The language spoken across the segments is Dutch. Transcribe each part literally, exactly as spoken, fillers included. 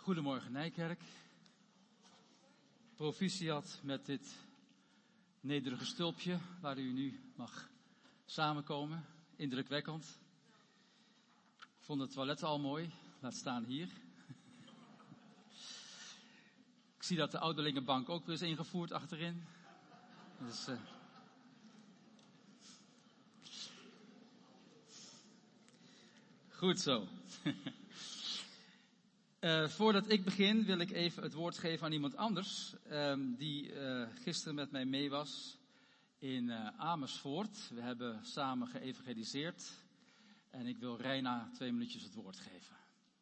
Goedemorgen Nijkerk. Proficiat met dit nederige stulpje waar u nu mag samenkomen. Indrukwekkend. Ik vond het toilet al mooi. Laat staan hier. Ik zie dat de ouderlingenbank ook weer is ingevoerd achterin. Dus, uh... Goed zo. Uh, voordat ik begin wil ik even het woord geven aan iemand anders. Um, die uh, gisteren met mij mee was in uh, Amersfoort. We hebben samen geëvangeliseerd. En ik wil Reina twee minuutjes het woord geven.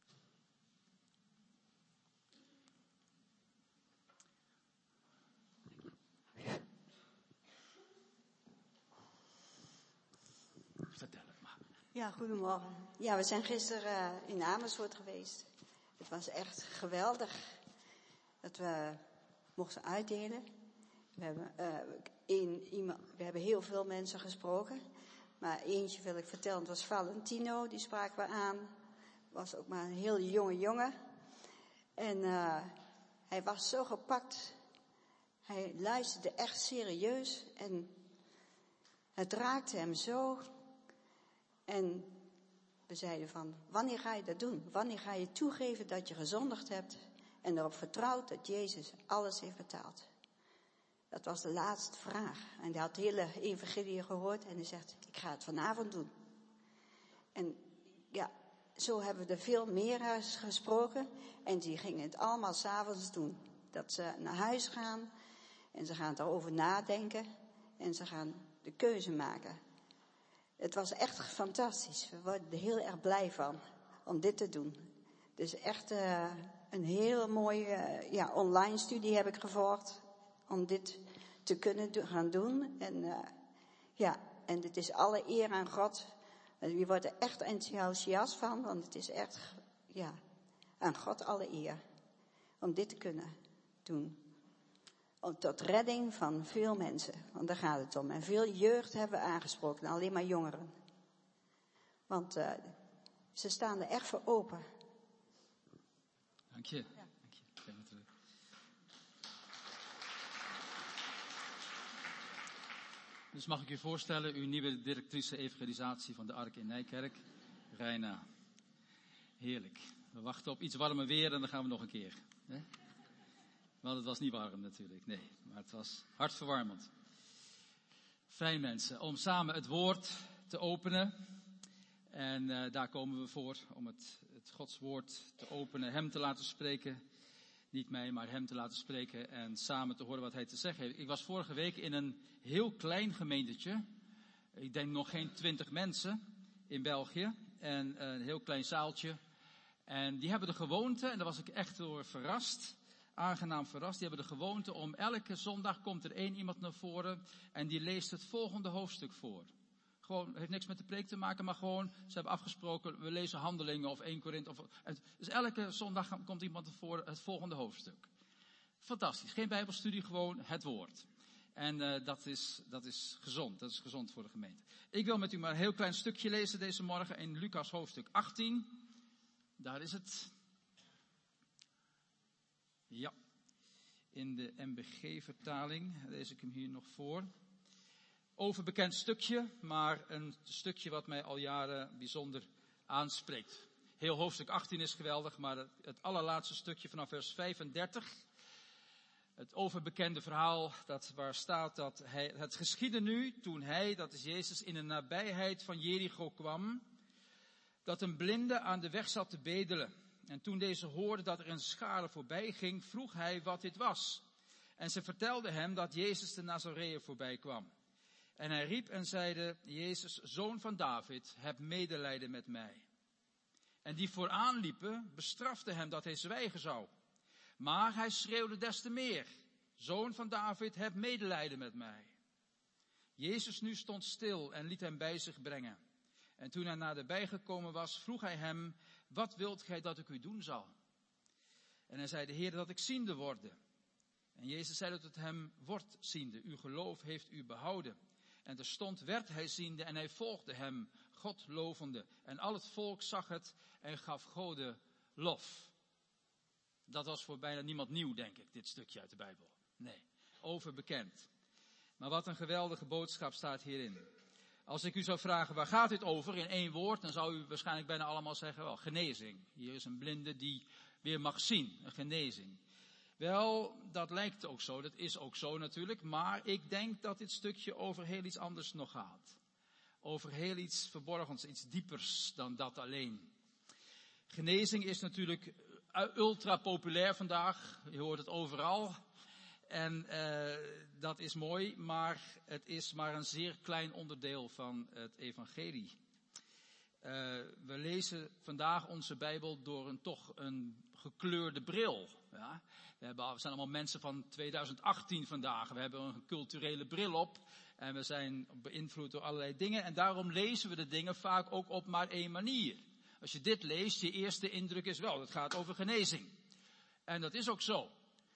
Vertel het maar. Ja, goedemorgen. Ja, we zijn gisteren uh, in Amersfoort geweest. Het was echt geweldig dat we mochten uitdelen. We hebben, uh, een, iemand, we hebben heel veel mensen gesproken. Maar eentje wil ik vertellen, het was Valentino, die spraken we aan. Was ook maar een heel jonge jongen. En uh, hij was zo gepakt. Hij luisterde echt serieus. En het raakte hem zo. En we zeiden van, wanneer ga je dat doen? Wanneer ga je toegeven dat je gezondigd hebt en erop vertrouwt dat Jezus alles heeft betaald? Dat was de laatste vraag. En hij had de hele evangelie gehoord en hij zegt, ik ga het vanavond doen. En ja, zo hebben we er veel meer gesproken. En die gingen het allemaal 's avonds doen. Dat ze naar huis gaan en ze gaan erover nadenken en ze gaan de keuze maken. Het was echt fantastisch. We worden er heel erg blij van om dit te doen. Dus echt uh, een hele mooie uh, ja, online studie heb ik gevolgd om dit te kunnen do- gaan doen. En uh, ja, en het is alle eer aan God. Je wordt er echt enthousiast van, want het is echt ja, aan God alle eer om dit te kunnen doen. Om, tot redding van veel mensen, want daar gaat het om. En veel jeugd hebben we aangesproken, alleen maar jongeren. Want uh, ze staan er echt voor open. Dank je. Ja. Dank je. Ik ben terug. Dus mag ik u voorstellen, uw nieuwe directrice evangelisatie van de Ark in Nijkerk, Reina. Heerlijk. We wachten op iets warmer weer en dan gaan we nog een keer. Hè? Want het was niet warm natuurlijk, nee, maar het was hartverwarmend. Fijn mensen, om samen het woord te openen. En uh, daar komen we voor, om het, het Gods woord te openen, hem te laten spreken. Niet mij, maar hem te laten spreken en samen te horen wat hij te zeggen heeft. Ik was vorige week in een heel klein gemeentetje. Ik denk nog geen twintig mensen in België. En een heel klein zaaltje. En die hebben de gewoonte, en daar was ik echt door verrast... aangenaam verrast. Die hebben de gewoonte om elke zondag komt er één iemand naar voren en die leest het volgende hoofdstuk voor. Gewoon, heeft niks met de preek te maken, maar gewoon, ze hebben afgesproken, we lezen Handelingen of Eerste Korinthe. Of, dus elke zondag komt iemand naar voren het volgende hoofdstuk. Fantastisch. Geen bijbelstudie, gewoon het woord. En uh, dat is, dat is gezond. Dat is gezond voor de gemeente. Ik wil met u maar een heel klein stukje lezen deze morgen in Lucas hoofdstuk achttien. Daar is het. Ja, in de M B G-vertaling lees ik hem hier nog voor. Overbekend stukje, maar een stukje wat mij al jaren bijzonder aanspreekt. Heel hoofdstuk achttien is geweldig, maar het, het allerlaatste stukje vanaf vers vijfendertig. Het overbekende verhaal dat waar staat dat hij, het geschiedde nu toen hij, dat is Jezus, in de nabijheid van Jericho kwam, dat een blinde aan de weg zat te bedelen. En toen deze hoorde dat er een schare voorbij ging, vroeg hij wat dit was. En ze vertelden hem dat Jezus de Nazareër voorbij kwam. En hij riep en zeide, Jezus, zoon van David, heb medelijden met mij. En die vooraan liepen, bestraften hem dat hij zwijgen zou. Maar hij schreeuwde des te meer, zoon van David, heb medelijden met mij. Jezus nu stond stil en liet hem bij zich brengen. En toen hij naderbij gekomen was, vroeg hij hem, wat wilt gij dat ik u doen zal? En hij zei, de Heer, dat ik ziende worde. En Jezus zei tot hem, word ziende, uw geloof heeft u behouden. En terstond werd hij ziende en hij volgde hem, God lovende. En al het volk zag het en gaf Gode lof. Dat was voor bijna niemand nieuw, denk ik, dit stukje uit de Bijbel. Nee, overbekend. Maar wat een geweldige boodschap staat hierin. Als ik u zou vragen, waar gaat dit over in één woord, dan zou u waarschijnlijk bijna allemaal zeggen, wel, genezing. Hier is een blinde die weer mag zien, een genezing. Wel, dat lijkt ook zo, dat is ook zo natuurlijk, maar ik denk dat dit stukje over heel iets anders nog gaat. Over heel iets verborgens, iets diepers dan dat alleen. Genezing is natuurlijk ultra populair vandaag, je hoort het overal. En uh, dat is mooi, maar het is maar een zeer klein onderdeel van het evangelie. Uh, we lezen vandaag onze Bijbel door een toch een gekleurde bril. Ja? We, hebben, we zijn allemaal mensen van tweeduizend achttien vandaag. We hebben een culturele bril op en we zijn beïnvloed door allerlei dingen. En daarom lezen we de dingen vaak ook op maar één manier. Als je dit leest, je eerste indruk is wel, het gaat over genezing. En dat is ook zo.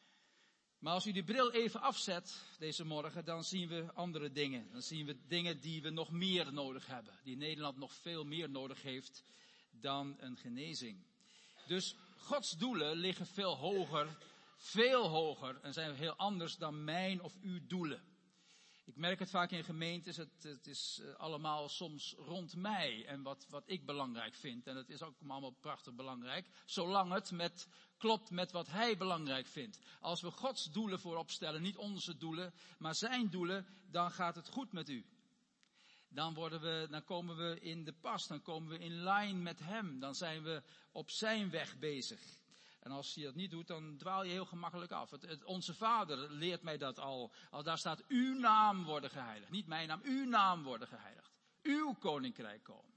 Maar als u die bril even afzet deze morgen, dan zien we andere dingen. Dan zien we dingen die we nog meer nodig hebben. Die Nederland nog veel meer nodig heeft dan een genezing. Dus Gods doelen liggen veel hoger, veel hoger en zijn heel anders dan mijn of uw doelen. Ik merk het vaak in gemeentes, het, het is allemaal soms rond mij en wat, wat ik belangrijk vind. En dat is ook allemaal prachtig belangrijk, zolang het met, klopt met wat hij belangrijk vindt. Als we Gods doelen voorop stellen, niet onze doelen, maar zijn doelen, dan gaat het goed met u. Dan, worden we, dan komen we in de pas, dan komen we in lijn met hem, dan zijn we op zijn weg bezig. En als je dat niet doet, dan dwaal je heel gemakkelijk af. Het, het, onze Vader leert mij dat al. Al daar staat, uw naam worden geheiligd. Niet mijn naam, uw naam worden geheiligd. Uw koninkrijk komen.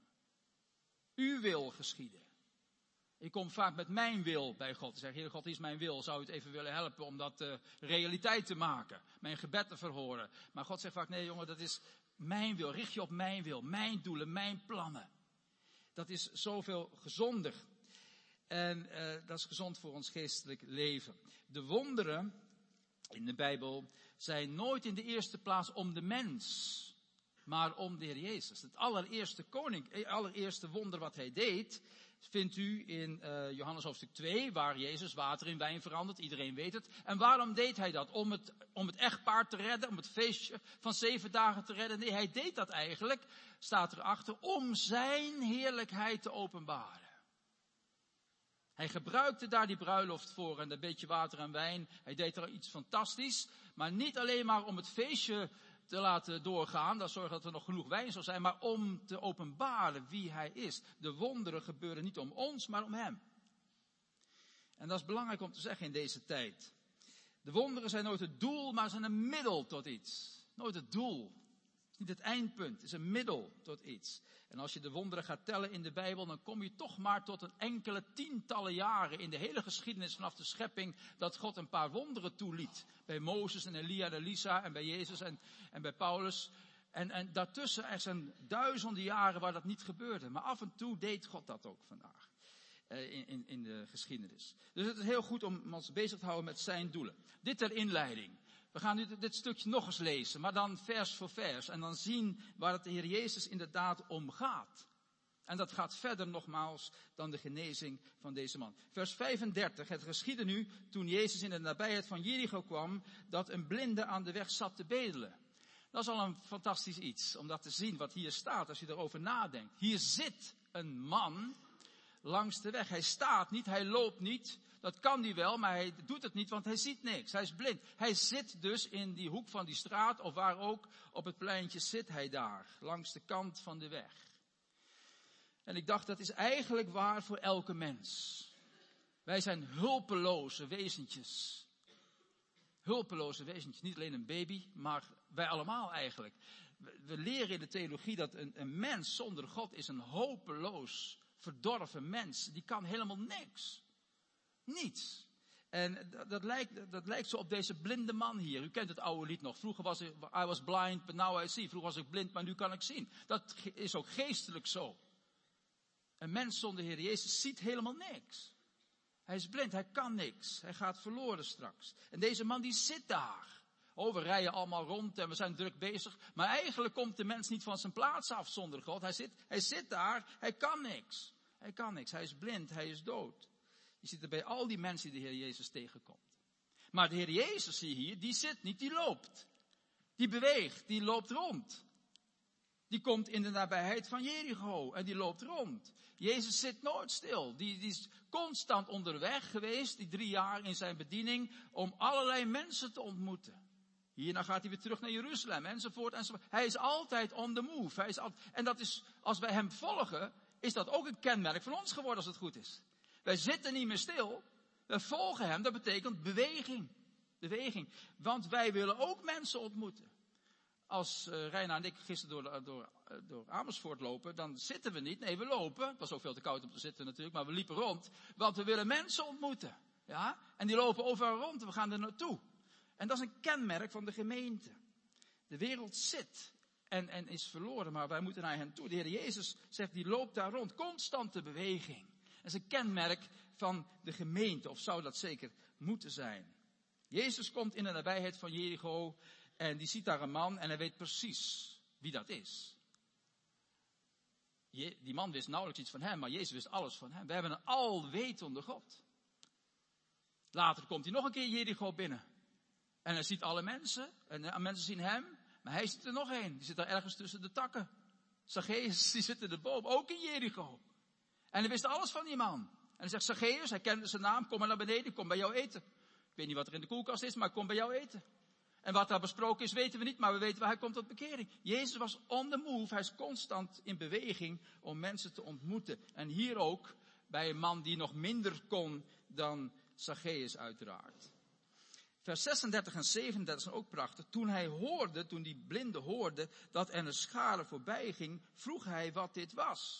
Uw wil geschieden. Ik kom vaak met mijn wil bij God. Ik zeg, Heer God, is mijn wil. Zou u het even willen helpen om dat uh, realiteit te maken? Mijn gebed te verhoren. Maar God zegt vaak, nee jongen, dat is mijn wil. Richt je op mijn wil. Mijn doelen, mijn plannen. Dat is zoveel gezonder. En uh, dat is gezond voor ons geestelijk leven. De wonderen in de Bijbel zijn nooit in de eerste plaats om de mens, maar om de Heer Jezus. Het allereerste koning, het allereerste wonder wat hij deed, vindt u in uh, Johannes hoofdstuk twee, waar Jezus water in wijn verandert. Iedereen weet het. En waarom deed hij dat? Om het, om het echtpaar te redden, om het feestje van zeven dagen te redden? Nee, hij deed dat eigenlijk, staat erachter, om zijn heerlijkheid te openbaren. Hij gebruikte daar die bruiloft voor en een beetje water en wijn. Hij deed er iets fantastisch. Maar niet alleen maar om het feestje te laten doorgaan. Dat zorgt dat er nog genoeg wijn zou zijn. Maar om te openbaren wie hij is. De wonderen gebeuren niet om ons, maar om hem. En dat is belangrijk om te zeggen in deze tijd. De wonderen zijn nooit het doel, maar zijn een middel tot iets. Nooit het doel. Niet het eindpunt, het is een middel tot iets. En als je de wonderen gaat tellen in de Bijbel, dan kom je toch maar tot een enkele tientallen jaren in de hele geschiedenis vanaf de schepping, dat God een paar wonderen toeliet. Bij Mozes en Elia en Elisa en bij Jezus en, en bij Paulus. En, en daartussen, er zijn duizenden jaren waar dat niet gebeurde. Maar af en toe deed God dat ook vandaag. Uh, in, in, in de geschiedenis. Dus het is heel goed om ons bezig te houden met zijn doelen. Dit ter inleiding. We gaan nu dit stukje nog eens lezen, maar dan vers voor vers. En dan zien waar het de Heer Jezus inderdaad om gaat. En dat gaat verder nogmaals dan de genezing van deze man. Vers vijfendertig, het geschiedde nu toen Jezus in de nabijheid van Jericho kwam, dat een blinde aan de weg zat te bedelen. Dat is al een fantastisch iets, om dat te zien wat hier staat als je erover nadenkt. Hier zit een man langs de weg. Hij staat niet, hij loopt niet. Dat kan hij wel, maar hij doet het niet, want hij ziet niks. Hij is blind. Hij zit dus in die hoek van die straat, of waar ook, op het pleintje zit hij daar, langs de kant van de weg. En ik dacht, dat is eigenlijk waar voor elke mens. Wij zijn hulpeloze wezentjes. Hulpeloze wezentjes, niet alleen een baby, maar wij allemaal eigenlijk. We leren in de theologie dat een, een mens zonder God is een hopeloos, verdorven mens. Die kan helemaal niks. Niets. En dat, dat, lijkt, dat lijkt zo op deze blinde man hier. U kent het oude lied nog. Vroeger was ik, I was blind, but now I see. Vroeger was ik blind, maar nu kan ik zien. Dat is ook geestelijk zo. Een mens zonder Heer Jezus ziet helemaal niks. Hij is blind, hij kan niks. Hij gaat verloren straks. En deze man die zit daar. Oh, we rijden allemaal rond en we zijn druk bezig. Maar eigenlijk komt de mens niet van zijn plaats af zonder God. Hij zit, hij zit daar, hij kan niks. Hij kan niks, hij is blind, hij is dood. Je ziet het bij al die mensen die de Heer Jezus tegenkomt. Maar de Heer Jezus, zie je hier, die zit niet, die loopt. Die beweegt, die loopt rond. Die komt in de nabijheid van Jericho en die loopt rond. Jezus zit nooit stil. Die, die is constant onderweg geweest, die drie jaar in zijn bediening, om allerlei mensen te ontmoeten. Hierna gaat hij weer terug naar Jeruzalem, enzovoort, enzovoort. Hij is altijd on the move. Hij is altijd, en dat is, als wij hem volgen, is dat ook een kenmerk van ons geworden als het goed is. Wij zitten niet meer stil. We volgen hem, dat betekent beweging. Beweging. Want wij willen ook mensen ontmoeten. Als uh, Reina en ik gisteren door, door, door Amersfoort lopen, dan zitten we niet. Nee, we lopen. Het was ook veel te koud om te zitten natuurlijk, maar we liepen rond. Want we willen mensen ontmoeten. Ja? En die lopen overal rond en we gaan er naartoe. En dat is een kenmerk van de gemeente. De wereld zit en, en is verloren, maar wij moeten naar hen toe. De Heer Jezus zegt, die loopt daar rond. Constante beweging. Dat is een kenmerk van de gemeente, of zou dat zeker moeten zijn. Jezus komt in de nabijheid van Jericho en die ziet daar een man en hij weet precies wie dat is. Je, die man wist nauwelijks iets van hem, maar Jezus wist alles van hem. We hebben een alwetende God. Later komt hij nog een keer Jericho binnen. En hij ziet alle mensen. En mensen zien hem. Maar hij zit er nog een. Die zit daar ergens tussen de takken. Zacchaeus, die zit in de boom. Ook in Jericho. En hij wist alles van die man. En hij zegt, Zacchaeus, hij kende zijn naam. Kom maar naar beneden, ik kom bij jou eten. Ik weet niet wat er in de koelkast is, maar ik kom bij jou eten. En wat daar besproken is, weten we niet. Maar we weten waar hij komt tot bekering. Jezus was on the move. Hij is constant in beweging om mensen te ontmoeten. En hier ook bij een man die nog minder kon dan Zacchaeus uiteraard. Vers zesendertig en zevenendertig zijn ook prachtig. Toen hij hoorde, toen die blinde hoorde, dat er een schare voorbij ging, vroeg hij wat dit was.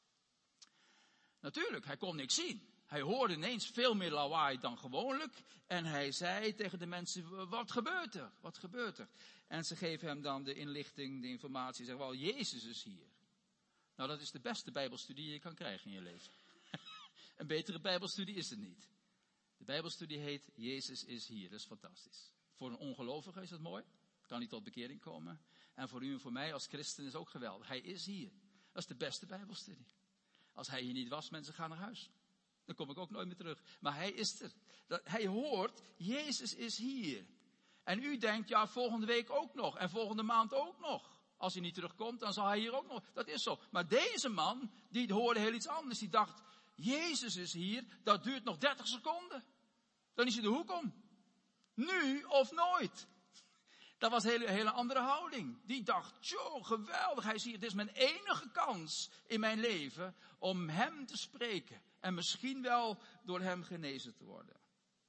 Natuurlijk, hij kon niks zien. Hij hoorde ineens veel meer lawaai dan gewoonlijk. En hij zei tegen de mensen, wat gebeurt er? Wat gebeurt er? En ze geven hem dan de inlichting, de informatie. Zeggen, wel, Jezus is hier. Nou, dat is de beste bijbelstudie die je kan krijgen in je leven. Een betere bijbelstudie is er niet. De bijbelstudie heet Jezus is hier. Dat is fantastisch. Voor een ongelovige is dat mooi. Kan niet tot bekering komen. En voor u en voor mij als christen is het ook geweldig. Hij is hier. Dat is de beste bijbelstudie. Als hij hier niet was, mensen gaan naar huis. Dan kom ik ook nooit meer terug. Maar hij is er. Dat, hij hoort, Jezus is hier. En u denkt, ja, volgende week ook nog. En volgende maand ook nog. Als hij niet terugkomt, dan zal hij hier ook nog. Dat is zo. Maar deze man, die hoorde heel iets anders. Die dacht, Jezus is hier, dat duurt nog dertig seconden. Dan is hij de hoek om. Nu of nooit. Dat was een hele, hele andere houding. Die dacht, joh, geweldig, hij is hier. Dit is mijn enige kans in mijn leven om hem te spreken. En misschien wel door hem genezen te worden.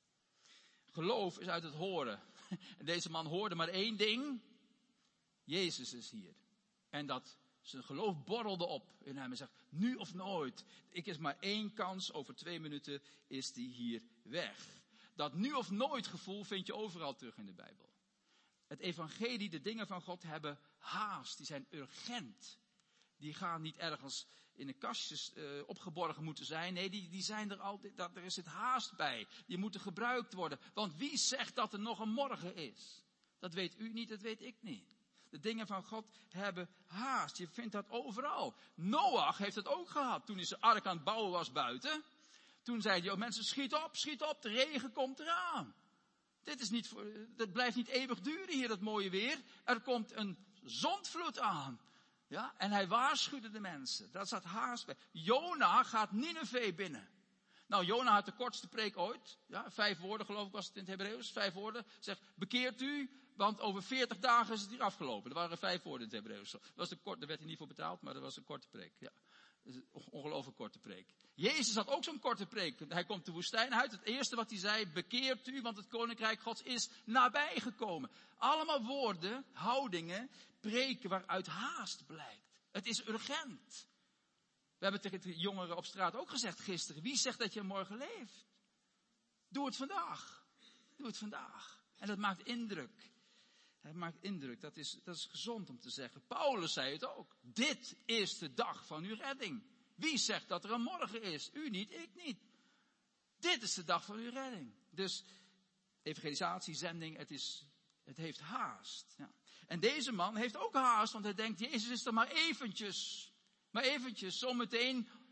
Geloof is uit het horen. En deze man hoorde maar één ding. Jezus is hier. En dat zijn geloof borrelde op in hem en zegt, nu of nooit. Ik is maar één kans, over twee minuten is die hier weg. Dat nu of nooit gevoel vind je overal terug in de Bijbel. Het evangelie, de dingen van God hebben haast, die zijn urgent. Die gaan niet ergens in een kastjes uh, opgeborgen moeten zijn. Nee, die, die zijn er altijd, dat, er zit haast bij. Die moeten gebruikt worden. Want wie zegt dat er nog een morgen is? Dat weet u niet, dat weet ik niet. De dingen van God hebben haast. Je vindt dat overal. Noach heeft het ook gehad toen hij zijn ark aan het bouwen was buiten. Toen zei hij, oh mensen, schiet op, schiet op, de regen komt eraan. Dit is niet, dat blijft niet eeuwig duren hier, dat mooie weer. Er komt een zondvloed aan. Ja, en hij waarschuwde de mensen. Daar staat haast bij. Jona gaat Nineve binnen. Nou, Jona had de kortste preek ooit. Ja, vijf woorden geloof ik was het in het Hebreeuws. Vijf woorden. Zegt, bekeert u, want over veertig dagen is het hier afgelopen. Er waren vijf woorden in het Hebreeuws. Dat was de kort, daar werd hij niet voor betaald, maar dat was een korte preek. Ja, dat is een ongelooflijk korte preek. Jezus had ook zo'n korte preek. Hij komt de woestijn uit. Het eerste wat hij zei, bekeert u, want het koninkrijk Gods is nabijgekomen. Allemaal woorden, houdingen, preken waaruit haast blijkt. Het is urgent. We hebben tegen de jongeren op straat ook gezegd gisteren. Wie zegt dat je morgen leeft? Doe het vandaag. Doe het vandaag. En dat maakt indruk. Dat maakt indruk. Dat is, dat is gezond om te zeggen. Paulus zei het ook. Dit is de dag van uw redding. Wie zegt dat er een morgen is? U niet, ik niet. Dit is de dag van uw redding. Dus evangelisatie, zending, het, is, het heeft haast. Ja. En deze man heeft ook haast, want hij denkt, Jezus is er maar eventjes. Maar eventjes, zometeen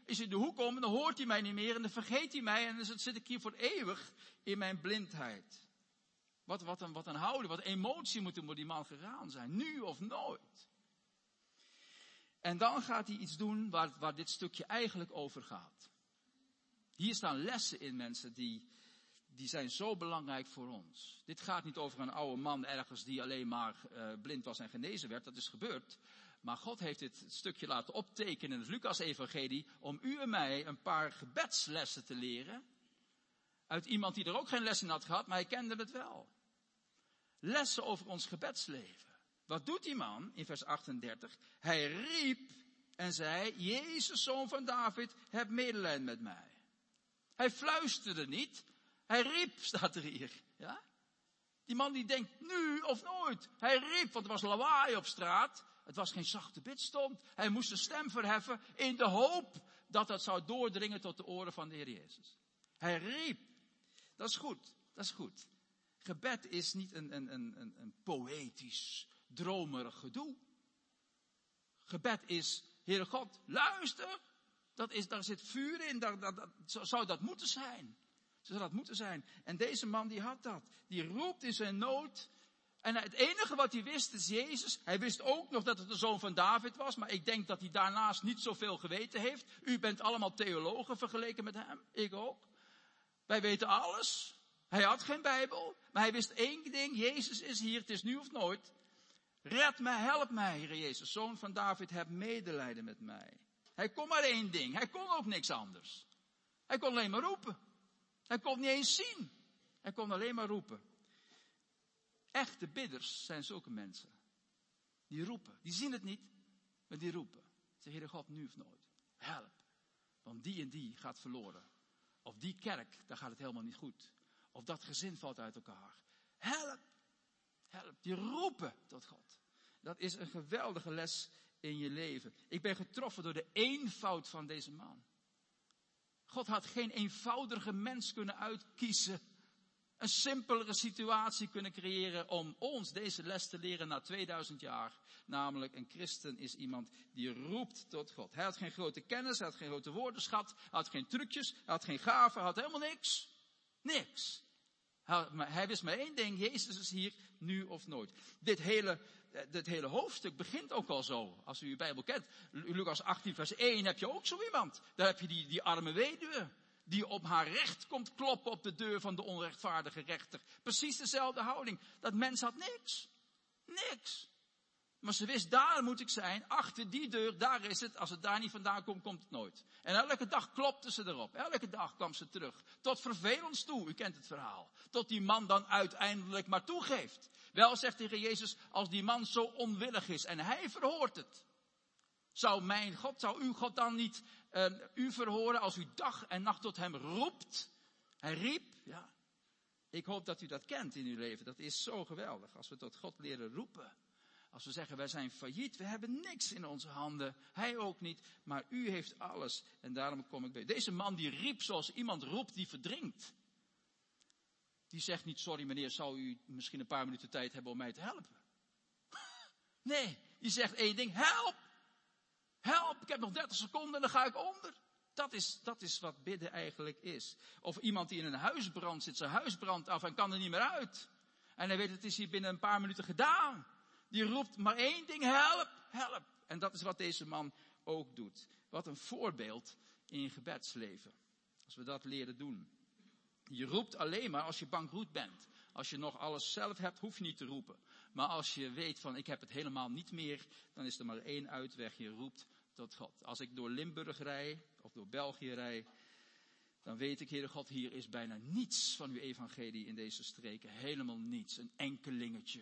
is in de hoek om en dan hoort hij mij niet meer en dan vergeet hij mij en dan zit ik hier voor eeuwig in mijn blindheid. Wat, wat, een, wat een houding, wat emotie moet er voor die man gegaan zijn. Nu of nooit. En dan gaat hij iets doen waar, waar dit stukje eigenlijk over gaat. Hier staan lessen in, mensen, die, die zijn zo belangrijk voor ons. Dit gaat niet over een oude man ergens die alleen maar uh, blind was en genezen werd. Dat is gebeurd. Maar God heeft dit stukje laten optekenen in het Lucas-evangelie om u en mij een paar gebedslessen te leren. Uit iemand die er ook geen les in had gehad, maar hij kende het wel. Lessen over ons gebedsleven. Wat doet die man in vers achtendertig? Hij riep en zei, Jezus, zoon van David, heb medelijden met mij. Hij fluisterde niet, hij riep, staat er hier. Ja? Die man die denkt, nu of nooit. Hij riep, want er was lawaai op straat. Het was geen zachte bidstond. Hij moest een stem verheffen in de hoop dat dat zou doordringen tot de oren van de Heer Jezus. Hij riep. Dat is goed, dat is goed. Gebed is niet een, een, een, een, een poëtisch, dromerig gedoe. Gebed is, Heere God, luister. Dat is, daar zit vuur in, daar, dat, dat, zou dat moeten zijn. Zou dat moeten zijn. En deze man die had dat. Die roept in zijn nood. En het enige wat hij wist is Jezus. Hij wist ook nog dat het de zoon van David was. Maar ik denk dat hij daarnaast niet zoveel geweten heeft. U bent allemaal theologen vergeleken met hem. Ik ook. Wij weten alles. Hij had geen Bijbel. Maar hij wist één ding. Jezus is hier. Het is nu of nooit. Red mij, help mij, Heer Jezus. Zoon van David, heb medelijden met mij. Hij kon maar één ding. Hij kon ook niks anders. Hij kon alleen maar roepen. Hij kon niet eens zien. Hij kon alleen maar roepen. Echte bidders zijn zulke mensen. Die roepen. Die zien het niet, maar die roepen. Zeg, Heere God, nu of nooit. Help. Want die en die gaat verloren. Of die kerk, daar gaat het helemaal niet goed. Of dat gezin valt uit elkaar. Help. Help. Die roepen tot God. Dat is een geweldige les in je leven. Ik ben getroffen door de eenvoud van deze man. God had geen eenvoudige mens kunnen uitkiezen. Een simpelere situatie kunnen creëren om ons deze les te leren na tweeduizend jaar. Namelijk, een christen is iemand die roept tot God. Hij had geen grote kennis, hij had geen grote woordenschat, hij had geen trucjes, hij had geen gaven, hij had helemaal niks. Niks. Hij, maar hij wist maar één ding, Jezus is hier, nu of nooit. Dit hele, dit hele hoofdstuk begint ook al zo, als u uw Bijbel kent. Lucas achttien vers één heb je ook zo iemand. Daar heb je die, die arme weduwe. Die op haar recht komt kloppen op de deur van de onrechtvaardige rechter. Precies dezelfde houding. Dat mens had niks. Niks. Maar ze wist, daar moet ik zijn. Achter die deur, daar is het. Als het daar niet vandaan komt, komt het nooit. En elke dag klopte ze erop. Elke dag kwam ze terug. Tot vervelends toe. U kent het verhaal. Tot die man dan uiteindelijk maar toegeeft. Wel, zegt de Heer Jezus, als die man zo onwillig is en hij verhoort het. Zou mijn God, zou uw God dan niet uh, u verhoren als u dag en nacht tot hem roept? Hij riep, ja. Ik hoop dat u dat kent in uw leven. Dat is zo geweldig. Als we tot God leren roepen. Als we zeggen, wij zijn failliet. We hebben niks in onze handen. Hij ook niet. Maar u heeft alles. En daarom kom ik bij. Deze man die riep zoals iemand roept die verdrinkt. Die zegt niet, sorry meneer, zou u misschien een paar minuten tijd hebben om mij te helpen? Nee, die zegt één ding, help! Help, ik heb nog dertig seconden en dan ga ik onder. Dat is, dat is wat bidden eigenlijk is. Of iemand die in een huisbrand zit, zijn huis brandt af en kan er niet meer uit. En hij weet, het is hier binnen een paar minuten gedaan. Die roept maar één ding, help, help. En dat is wat deze man ook doet. Wat een voorbeeld in je gebedsleven. Als we dat leren doen. Je roept alleen maar als je bankroet bent. Als je nog alles zelf hebt, hoef je niet te roepen. Maar als je weet van, ik heb het helemaal niet meer, dan is er maar één uitweg. Je roept tot God. Als ik door Limburg rij, of door België rij, dan weet ik, Heere God, hier is bijna niets van uw evangelie in deze streken. Helemaal niets. Een enkelingetje.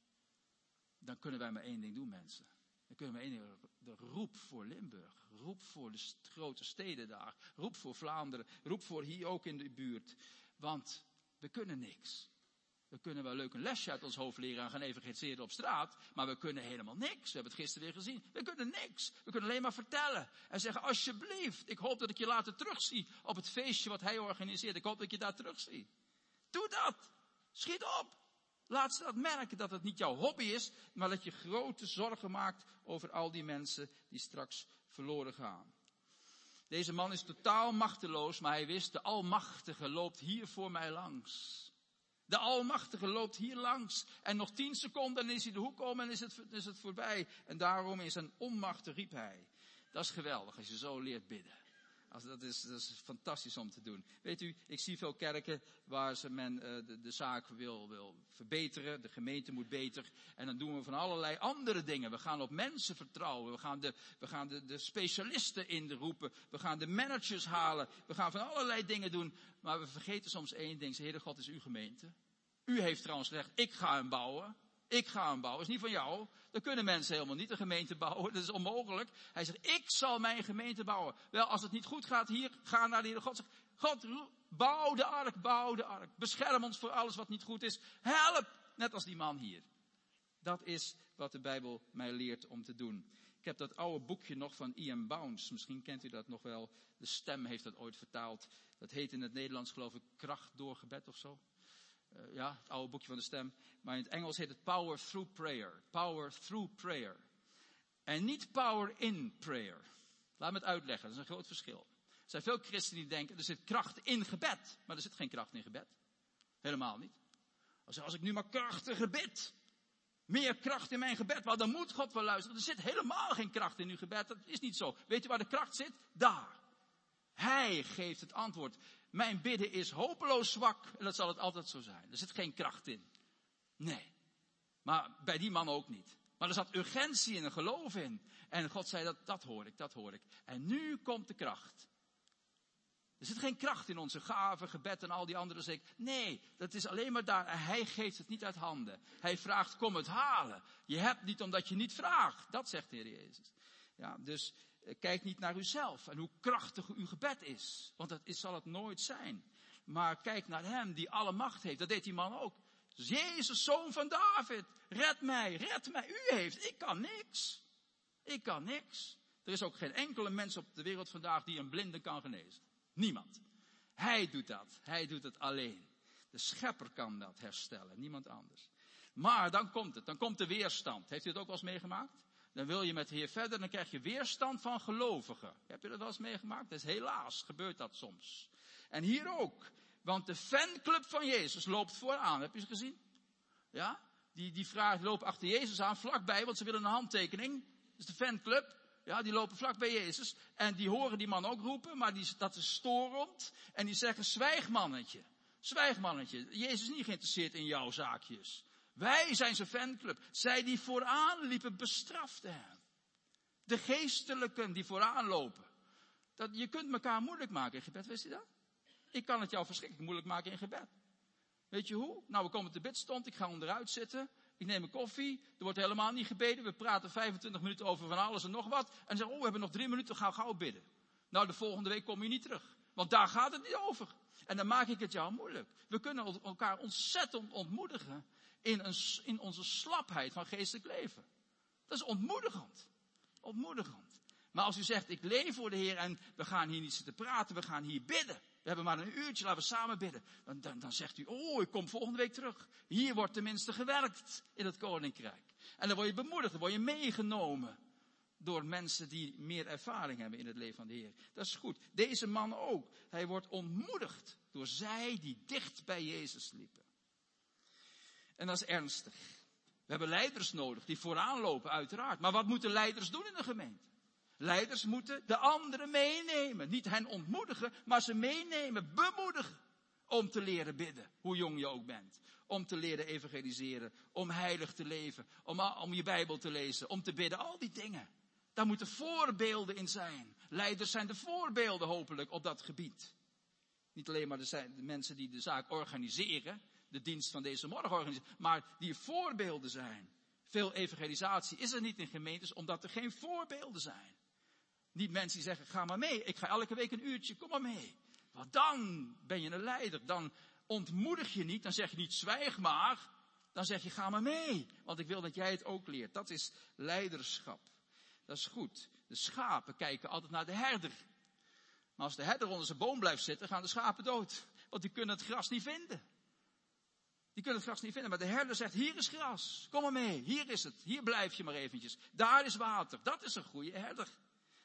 Dan kunnen wij maar één ding doen, mensen. Dan kunnen we één ding doen. De roep voor Limburg. Roep voor de st- grote steden daar. Roep voor Vlaanderen. Roep voor hier ook in de buurt. Want we kunnen niks. We kunnen wel leuk een lesje uit ons hoofd leren en gaan evangeliseren op straat. Maar we kunnen helemaal niks. We hebben het gisteren weer gezien. We kunnen niks. We kunnen alleen maar vertellen. En zeggen, alsjeblieft, ik hoop dat ik je later terugzie op het feestje wat hij organiseert. Ik hoop dat ik je daar terugzie. Doe dat. Schiet op. Laat ze dat merken dat het niet jouw hobby is. Maar dat je grote zorgen maakt over al die mensen die straks verloren gaan. Deze man is totaal machteloos, maar hij wist, de Almachtige loopt hier voor mij langs. De Almachtige loopt hier langs. En nog tien seconden, dan is hij de hoek om en is het, is het voorbij. En daarom in zijn onmacht riep hij. Dat is geweldig, als je zo leert bidden. Als, dat, is, dat is fantastisch om te doen. Weet u, ik zie veel kerken waar ze men uh, de, de zaak wil, wil verbeteren. De gemeente moet beter. En dan doen we van allerlei andere dingen. We gaan op mensen vertrouwen. We gaan de, we gaan de, de specialisten inroepen. We gaan de managers halen. We gaan van allerlei dingen doen. Maar we vergeten soms één ding. Heere God is uw gemeente. U heeft trouwens gezegd, ik ga hem bouwen. Ik ga hem bouwen. Dat is niet van jou. Dan kunnen mensen helemaal niet een gemeente bouwen. Dat is onmogelijk. Hij zegt, ik zal mijn gemeente bouwen. Wel, als het niet goed gaat hier, ga naar de Heere God. Zeg, God, bouw de ark, bouw de ark. Bescherm ons voor alles wat niet goed is. Help! Net als die man hier. Dat is wat de Bijbel mij leert om te doen. Ik heb dat oude boekje nog van I M Bounds. Misschien kent u dat nog wel. De Stem heeft dat ooit vertaald. Dat heet in het Nederlands geloof ik Kracht door gebed of zo. Uh, ja, het oude boekje van de Stem. Maar in het Engels heet het Power Through Prayer. Power Through Prayer. En niet Power in Prayer. Laat me het uitleggen, dat is een groot verschil. Er zijn veel christenen die denken, er zit kracht in gebed. Maar er zit geen kracht in gebed. Helemaal niet. Als, als ik nu maar krachtiger bid. Meer kracht in mijn gebed. Wel, dan moet God wel luisteren. Er zit helemaal geen kracht in uw gebed. Dat is niet zo. Weet je waar de kracht zit? Daar. Hij geeft het antwoord. Mijn bidden is hopeloos zwak. En dat zal het altijd zo zijn. Er zit geen kracht in. Nee. Maar bij die man ook niet. Maar er zat urgentie in, een geloof in. En God zei, dat, dat hoor ik, dat hoor ik. En nu komt de kracht. Er zit geen kracht in onze gaven, gebed en al die andere zaken. Nee, dat is alleen maar daar. En hij geeft het niet uit handen. Hij vraagt, kom het halen. Je hebt niet omdat je niet vraagt. Dat zegt de Heer Jezus. Ja, dus eh, kijk niet naar uzelf en hoe krachtig uw gebed is. Want dat is, zal het nooit zijn. Maar kijk naar hem die alle macht heeft. Dat deed die man ook. Dus Jezus, zoon van David, red mij, red mij. U heeft, ik kan niks. Ik kan niks. Er is ook geen enkele mens op de wereld vandaag die een blinde kan genezen. Niemand. Hij doet dat. Hij doet het alleen. De schepper kan dat herstellen. Niemand anders. Maar dan komt het. Dan komt de weerstand. Heeft u het ook wel eens meegemaakt? Dan wil je met de Heer verder. Dan krijg je weerstand van gelovigen. Heb je dat wel eens meegemaakt? Dus helaas gebeurt dat soms. En hier ook. Want de fanclub van Jezus loopt vooraan. Heb je ze gezien? Ja? Die, die vraag loopt achter Jezus aan. Vlakbij. Want ze willen een handtekening. Dat is de fanclub. Ja, die lopen vlak bij Jezus. En die horen die man ook roepen, maar die, dat is storend. En die zeggen, zwijg mannetje. Zwijg mannetje. Jezus is niet geïnteresseerd in jouw zaakjes. Wij zijn zijn fanclub. Zij die vooraan liepen, bestraften hem. De geestelijken die vooraan lopen. Dat, je kunt elkaar moeilijk maken in gebed, wist je dat? Ik kan het jou verschrikkelijk moeilijk maken in gebed. Weet je hoe? Nou, we komen te bidstond, ik ga onderuit zitten. Ik neem een koffie, er wordt helemaal niet gebeden. We praten vijfentwintig minuten over van alles en nog wat. En dan zeggen, oh, we hebben nog drie minuten, ga gauw bidden. Nou, de volgende week kom je niet terug. Want daar gaat het niet over. En dan maak ik het jou moeilijk. We kunnen elkaar ontzettend ontmoedigen in, een, in onze slapheid van geestelijk leven. Dat is ontmoedigend. Ontmoedigend. Maar als u zegt, ik leef voor de Heer en we gaan hier niet zitten praten, we gaan hier bidden. We hebben maar een uurtje, laten we samen bidden. Dan, dan, dan zegt u, oh, ik kom volgende week terug. Hier wordt tenminste gewerkt in het koninkrijk. En dan word je bemoedigd, dan word je meegenomen. Door mensen die meer ervaring hebben in het leven van de Heer. Dat is goed. Deze man ook. Hij wordt ontmoedigd door zij die dicht bij Jezus liepen. En dat is ernstig. We hebben leiders nodig die vooraan lopen, uiteraard. Maar wat moeten leiders doen in de gemeente? Leiders moeten de anderen meenemen. Niet hen ontmoedigen, maar ze meenemen, bemoedigen. Om te leren bidden, hoe jong je ook bent. Om te leren evangeliseren, om heilig te leven, om, om je Bijbel te lezen, om te bidden. Al die dingen. Daar moeten voorbeelden in zijn. Leiders zijn de voorbeelden hopelijk op dat gebied. Niet alleen maar de, de mensen die de zaak organiseren, de dienst van deze morgen organiseren, maar die voorbeelden zijn. Veel evangelisatie is er niet in gemeentes, omdat er geen voorbeelden zijn. Niet mensen die zeggen, ga maar mee, ik ga elke week een uurtje, kom maar mee. Want dan ben je een leider, dan ontmoedig je niet, dan zeg je niet, zwijg maar. Dan zeg je, ga maar mee, want ik wil dat jij het ook leert. Dat is leiderschap. Dat is goed. De schapen kijken altijd naar de herder. Maar als de herder onder zijn boom blijft zitten, gaan de schapen dood. Want die kunnen het gras niet vinden. Die kunnen het gras niet vinden. Maar de herder zegt, hier is gras. Kom maar mee. Hier is het. Hier blijf je maar eventjes. Daar is water. Dat is een goede herder.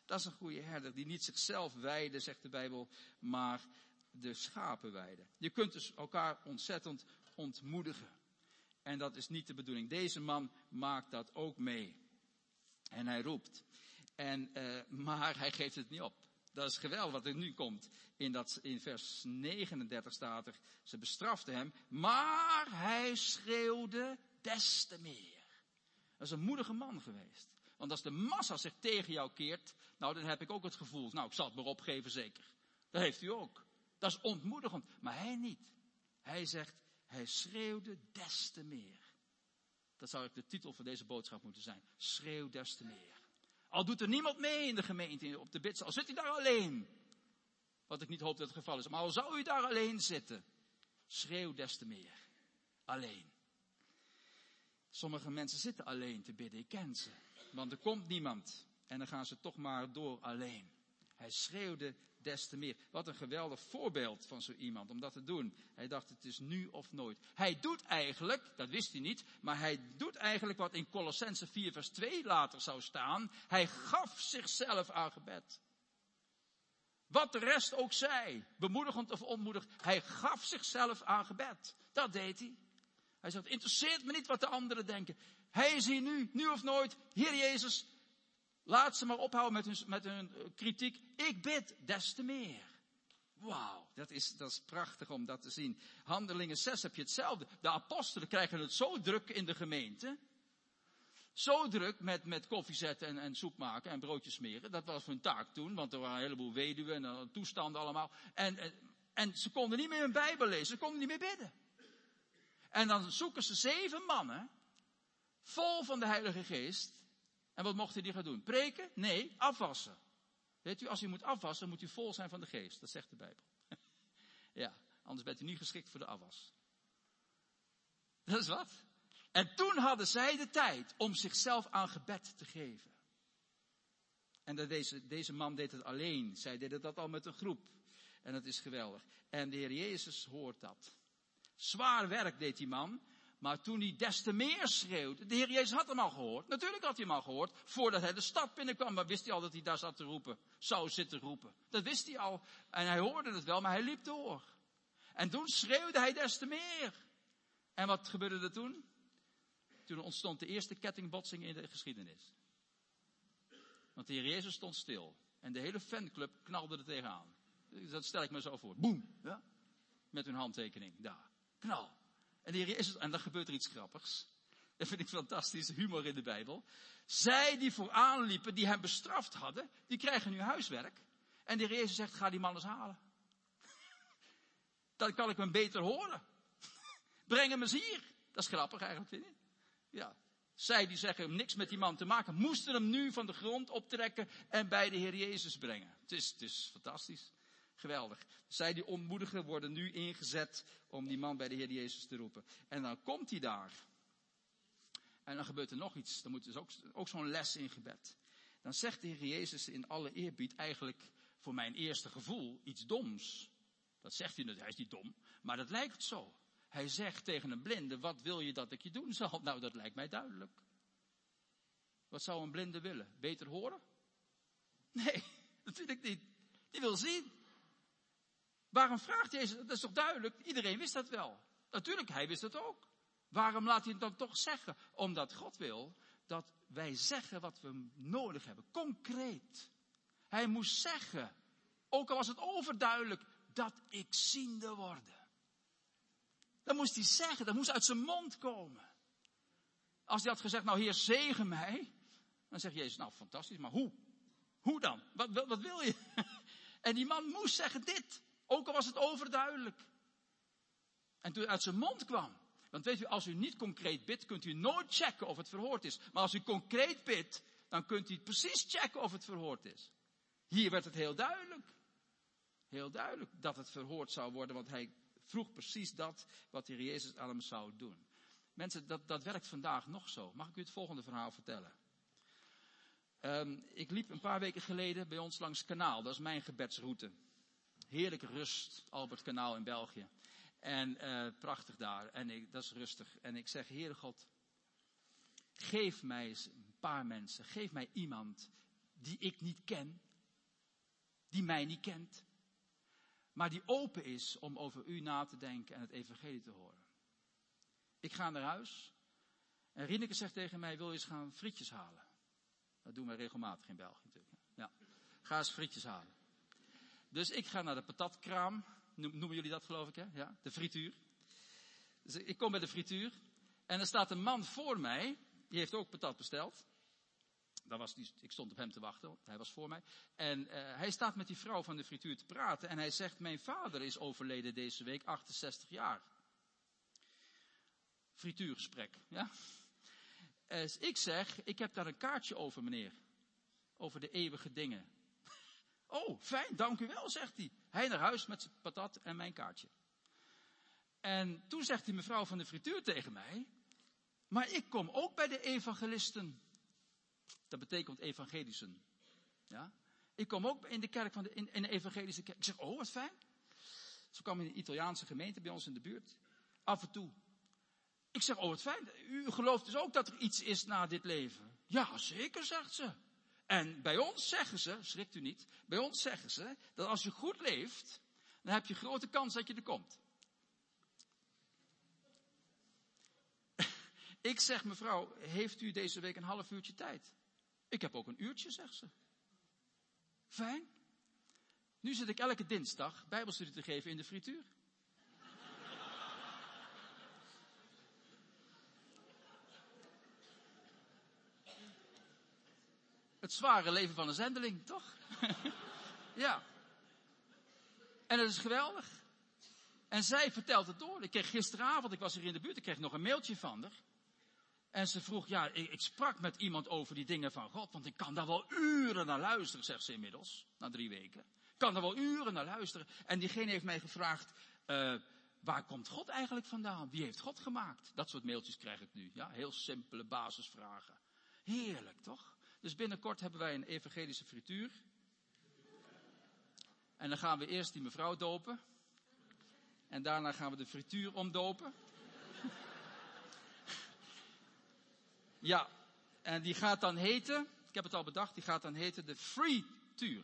Dat is een goede herder die niet zichzelf weide, zegt de Bijbel, maar de schapen weide. Je kunt dus elkaar ontzettend ontmoedigen. En dat is niet de bedoeling. Deze man maakt dat ook mee. En hij roept. En, uh, maar hij geeft het niet op. Dat is geweldig wat er nu komt. In, dat, in vers negenendertig staat er, ze bestraften hem, maar hij schreeuwde des te meer. Dat is een moedige man geweest. Want als de massa zich tegen jou keert, nou dan heb ik ook het gevoel, nou ik zal het maar opgeven zeker. Dat heeft u ook. Dat is ontmoedigend. Maar hij niet. Hij zegt, hij schreeuwde des te meer. Dat zou ook de titel van deze boodschap moeten zijn. Schreeuw des te meer. Al doet er niemand mee in de gemeente op de bidzaal. Al zit hij daar alleen. Wat ik niet hoop dat het geval is. Maar al zou u daar alleen zitten. Schreeuw des te meer. Alleen. Sommige mensen zitten alleen te bidden. Ik ken ze. Want er komt niemand. En dan gaan ze toch maar door alleen. Hij schreeuwde des te meer. Wat een geweldig voorbeeld van zo iemand om dat te doen. Hij dacht het is nu of nooit. Hij doet eigenlijk, dat wist hij niet, maar hij doet eigenlijk wat in Kolossense vier vers twee later zou staan. Hij gaf zichzelf aan gebed. Wat de rest ook zei, bemoedigend of onmoedig, hij gaf zichzelf aan gebed. Dat deed hij. Hij zegt, interesseert me niet wat de anderen denken. Hij is hier nu, nu of nooit. Heer Jezus, laat ze maar ophouden met hun, met hun kritiek. Ik bid des te meer. Wauw, dat is, dat is prachtig om dat te zien. Handelingen zes heb je hetzelfde. De apostelen krijgen het zo druk in de gemeente. Zo druk met, met koffie zetten en, en soep maken en broodjes smeren. Dat was hun taak toen, want er waren een heleboel weduwen en uh, toestanden allemaal. En, en, en ze konden niet meer hun Bijbel lezen, ze konden niet meer bidden. En dan zoeken ze zeven mannen, vol van de Heilige Geest. En wat mochten die gaan doen? Preken? Nee, afwassen. Weet u, als u moet afwassen, moet u vol zijn van de Geest. Dat zegt de Bijbel. Ja, anders bent u niet geschikt voor de afwas. Dat is wat. En toen hadden zij de tijd om zichzelf aan gebed te geven. En dat deze, deze man deed het alleen. Zij deden dat al met een groep. En dat is geweldig. En de Heer Jezus hoort dat. Zwaar werk deed die man. Maar toen hij des te meer schreeuwde. De Heer Jezus had hem al gehoord. Natuurlijk had hij hem al gehoord. Voordat hij de stad binnenkwam. Maar wist hij al dat hij daar zat te roepen. Zou zitten roepen. Dat wist hij al. En hij hoorde het wel. Maar hij liep door. En toen schreeuwde hij des te meer. En wat gebeurde er toen? Toen ontstond de eerste kettingbotsing in de geschiedenis. Want de Heer Jezus stond stil. En de hele fanclub knalde er tegenaan. Dat stel ik me zo voor. Boem. Ja? Met hun handtekening. Daar. Knal. En de Heer Jezus, en dan gebeurt er iets grappigs. Dat vind ik fantastisch. Humor in de Bijbel. Zij die vooraan liepen, die hem bestraft hadden, die krijgen nu huiswerk. En de Heer Jezus zegt, ga die man eens halen. Dan kan ik hem beter horen. Breng hem eens hier. Dat is grappig eigenlijk, vind je? Ja. Zij die zeggen niks met die man te maken, moesten hem nu van de grond optrekken en bij de Heer Jezus brengen. Het is, het is fantastisch. Geweldig. Zij die ontmoedigen worden nu ingezet om die man bij de Heer Jezus te roepen. En dan komt hij daar. En dan gebeurt er nog iets. Dan moet dus ook, ook zo'n les in gebed. Dan zegt de Heer Jezus in alle eerbied eigenlijk voor mijn eerste gevoel iets doms. Dat zegt hij niet, hij is niet dom. Maar dat lijkt zo. Hij zegt tegen een blinde, wat wil je dat ik je doen zal? Nou, dat lijkt mij duidelijk. Wat zou een blinde willen? Beter horen? Nee, natuurlijk niet. Die wil zien. Waarom vraagt Jezus? Dat is toch duidelijk? Iedereen wist dat wel. Natuurlijk, hij wist het ook. Waarom laat hij het dan toch zeggen? Omdat God wil dat wij zeggen wat we nodig hebben. Concreet. Hij moest zeggen, ook al was het overduidelijk, dat ik ziende worde. Dat moest hij zeggen, dat moest uit zijn mond komen. Als hij had gezegd, nou Heer, zegen mij. Dan zegt Jezus, nou fantastisch, maar hoe? Hoe dan? Wat, wat, wat wil je? En die man moest zeggen dit. Ook al was het overduidelijk. En toen het uit zijn mond kwam. Want weet u, als u niet concreet bidt, kunt u nooit checken of het verhoord is. Maar als u concreet bidt, dan kunt u precies checken of het verhoord is. Hier werd het heel duidelijk. Heel duidelijk dat het verhoord zou worden, want hij vroeg precies dat wat de Heer Jezus aan hem zou doen. Mensen, dat, dat werkt vandaag nog zo. Mag ik u het volgende verhaal vertellen? Um, ik liep een paar weken geleden bij ons langs het kanaal. Dat is mijn gebedsroute. Heerlijke rust, Albert Kanaal in België. En uh, prachtig daar. En ik, dat is rustig. En ik zeg, Heere God, geef mij eens een paar mensen. Geef mij iemand die ik niet ken, die mij niet kent, maar die open is om over u na te denken en het evangelie te horen. Ik ga naar huis en Rieneke zegt tegen mij, wil je eens gaan frietjes halen? Dat doen wij regelmatig in België natuurlijk. Ja. Ga eens frietjes halen. Dus ik ga naar de patatkraam, noemen jullie dat geloof ik hè? Ja, de frituur. Dus ik kom bij de frituur en er staat een man voor mij, die heeft ook patat besteld. Dat was die, ik stond op hem te wachten, hij was voor mij. En uh, hij staat met die vrouw van de frituur te praten en hij zegt, mijn vader is overleden deze week, achtenzestig jaar. Frituurgesprek, ja. Dus ik zeg, ik heb daar een kaartje over meneer, over de eeuwige dingen. Oh, fijn, dank u wel, zegt hij. Hij naar huis met zijn patat en mijn kaartje. En toen zegt die mevrouw van de frituur tegen mij, maar ik kom ook bij de evangelisten. Dat betekent evangelischen. Ja? Ik kom ook in de kerk van de, in, in de evangelische kerk. Ik zeg, oh wat fijn. Ze kwam in een Italiaanse gemeente bij ons in de buurt. Af en toe. Ik zeg, oh wat fijn. U gelooft dus ook dat er iets is na dit leven? Ja, zeker, zegt ze. En bij ons zeggen ze, schrikt u niet, bij ons zeggen ze, dat als je goed leeft, dan heb je grote kans dat je er komt. Ik zeg, mevrouw, heeft u deze week een half uurtje tijd? Ik heb ook een uurtje, zegt ze. Fijn. Nu zit ik elke dinsdag bijbelstudie te geven in de frituur. Het zware leven van een zendeling, toch? Ja. En het is geweldig. En zij vertelt het door. Ik kreeg gisteravond, ik was hier in de buurt, ik kreeg nog een mailtje van haar. En ze vroeg, ja, ik, ik sprak met iemand over die dingen van God, want ik kan daar wel uren naar luisteren, zegt ze inmiddels, na drie weken. Ik kan daar wel uren naar luisteren. En diegene heeft mij gevraagd, uh, waar komt God eigenlijk vandaan? Wie heeft God gemaakt? Dat soort mailtjes krijg ik nu, ja, heel simpele basisvragen. Heerlijk, toch? Dus binnenkort hebben wij een evangelische frituur. En dan gaan we eerst die mevrouw dopen. En daarna gaan we de frituur omdopen. Ja, en die gaat dan heten, ik heb het al bedacht, die gaat dan heten de frituur.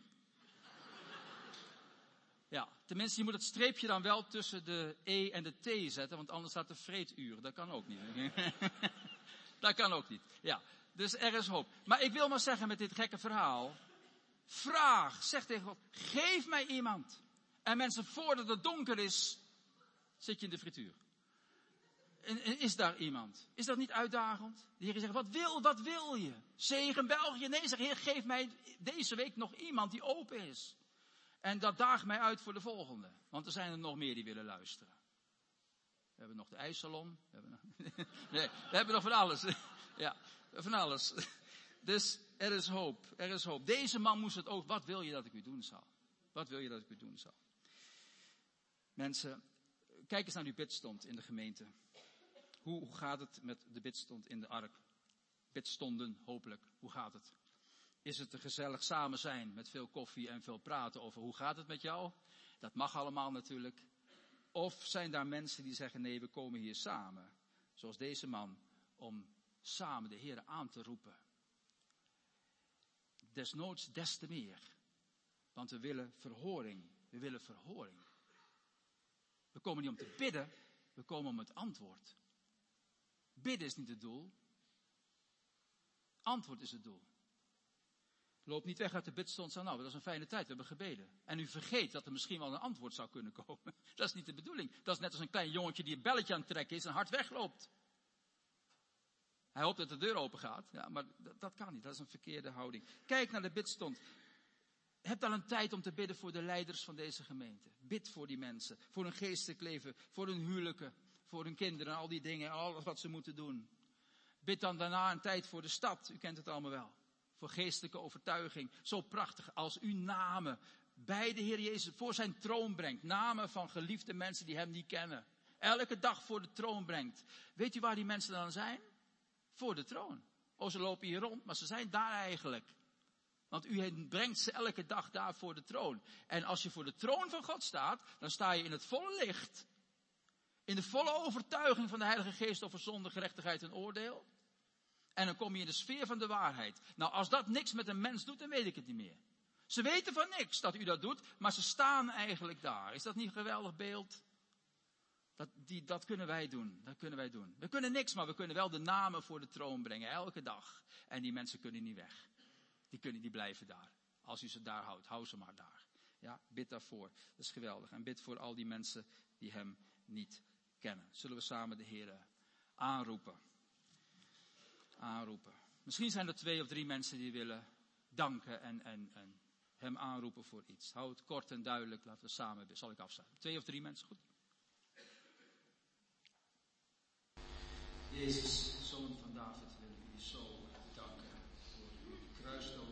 Ja, tenminste je moet het streepje dan wel tussen de E en de T zetten, want anders staat de vreetuur. Dat kan ook niet. Dat kan ook niet, ja. Dus er is hoop. Maar ik wil maar zeggen met dit gekke verhaal, vraag, zeg tegen God, geef mij iemand. En mensen, voordat het donker is, zit je in de frituur. En is daar iemand? Is dat niet uitdagend? De Heer zegt, wat wil, wat wil je? Zegen België? Nee, zeg Heer, geef mij deze week nog iemand die open is. En dat daagt mij uit voor de volgende. Want er zijn er nog meer die willen luisteren. We hebben nog de ijssalon. We hebben nog, nee, we hebben nog van alles. Ja, van alles. Dus er is hoop, er is hoop. Deze man moest het ook, wat wil je dat ik u doen zal? Wat wil je dat ik u doen zal? Mensen, kijk eens naar uw bidstond in de gemeente. Hoe, hoe gaat het met de bidstond in de ark? Bidstonden, hopelijk. Hoe gaat het? Is het een gezellig samen zijn met veel koffie en veel praten over hoe gaat het met jou? Dat mag allemaal natuurlijk. Of zijn daar mensen die zeggen, nee, we komen hier samen. Zoals deze man, om samen de Heer aan te roepen. Desnoods des te meer. Want we willen verhoring. We willen verhoring. We komen niet om te bidden, we komen om het antwoord. Bidden is niet het doel. Antwoord is het doel. Loop niet weg uit de bidstond en zeg, nou, dat is een fijne tijd, we hebben gebeden. En u vergeet dat er misschien wel een antwoord zou kunnen komen. Dat is niet de bedoeling. Dat is net als een klein jongetje die een belletje aan het trekken is en hard wegloopt. Hij hoopt dat de deur open gaat, ja, maar dat, dat kan niet. Dat is een verkeerde houding. Kijk naar de bidstond. Heb dan een tijd om te bidden voor de leiders van deze gemeente. Bid voor die mensen, voor hun geestelijk leven, voor hun huwelijken, voor hun kinderen, al die dingen, alles wat ze moeten doen. Bid dan daarna een tijd voor de stad, u kent het allemaal wel. Voor geestelijke overtuiging. Zo prachtig als u namen bij de Heer Jezus voor zijn troon brengt. Namen van geliefde mensen die hem niet kennen. Elke dag voor de troon brengt. Weet u waar die mensen dan zijn? Voor de troon. Oh, ze lopen hier rond, maar ze zijn daar eigenlijk. Want u brengt ze elke dag daar voor de troon. En als je voor de troon van God staat, dan sta je in het volle licht. In de volle overtuiging van de Heilige Geest over zonde, gerechtigheid en oordeel. En dan kom je in de sfeer van de waarheid. Nou, als dat niks met een mens doet, dan weet ik het niet meer. Ze weten van niks dat u dat doet, maar ze staan eigenlijk daar. Is dat niet een geweldig beeld? Dat, die, dat kunnen wij doen. Dat kunnen wij doen. We kunnen niks, maar we kunnen wel de namen voor de troon brengen, elke dag. En die mensen kunnen niet weg. Die, kunnen, die blijven daar. Als u ze daar houdt, hou ze maar daar. Ja, bid daarvoor. Dat is geweldig. En bid voor al die mensen die hem niet kennen. Zullen we samen de Heer aanroepen. Aanroepen. Misschien zijn er twee of drie mensen die willen danken en, en, en hem aanroepen voor iets. Hou het kort en duidelijk. Laten we samen bidden. Zal ik afsluiten? Twee of drie mensen, goed? Jezus, Zoon van David, wil ik u zo danken voor uw kruisdood.